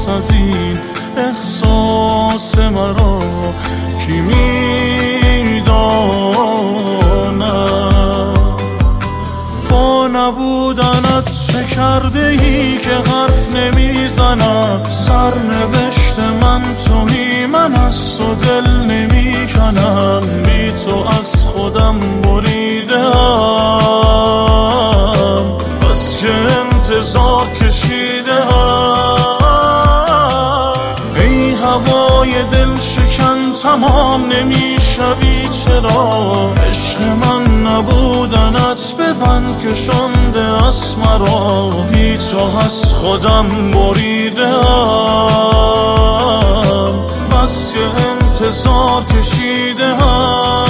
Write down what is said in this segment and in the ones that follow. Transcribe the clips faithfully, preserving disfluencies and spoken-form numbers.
پس از این احساس مرا کی میداند؟ با نبودنت چه کرده ای که حرف نمیزنم؟ سرنوشت من تویی، من از تو دل نمیکنم. بی تو از خودم بریدم، بس که انتظار کشیدم. ای هوای دل شکن تمام نمیشوی چرا؟ عشق من نبودنت ببند که شنده از مرا. بی تو از خودم بریدم، بس که انتظار کشیدم.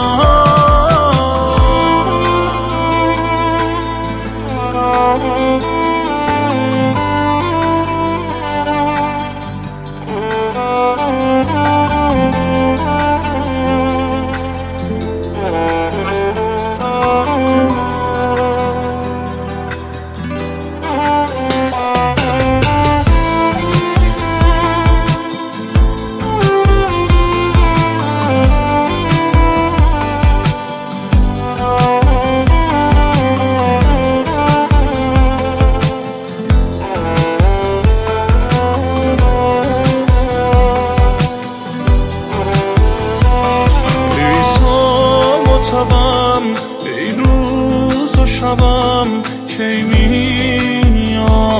ای روز و شبم کی میایی؟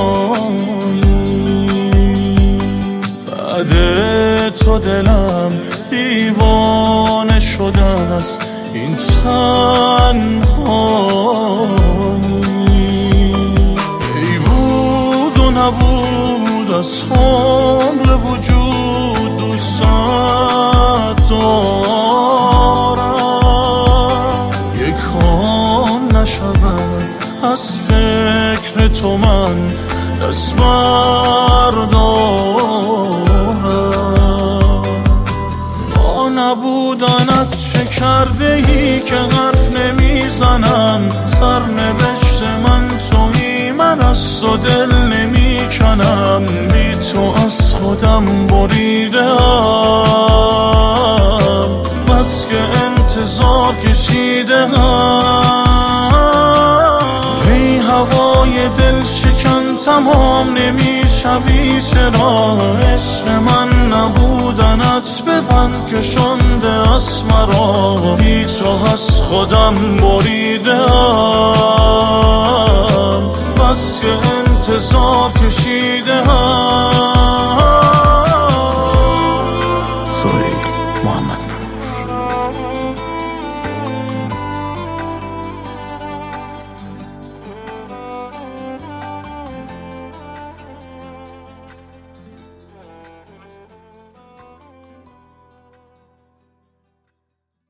بعد تو دلم دیوانه شده است این تنهایی. ای بود و نبود از عمر وجود دوست دارم. نشود از فکر تو من دست بردارم. با نبودنت چه کرده ای که حرف نمیزنم؟ سرنوشت من تویی، من از تو دل نمیکنم. بی تو از خودم بریدم، بس که انتظار کشیدم. ای هوای دل شکن تمام نمیشوی چرا؟ عشق من نبودنت ببند که شنده از مرا. بی تو از خودم بریدم، بس که انتظار کشیدم.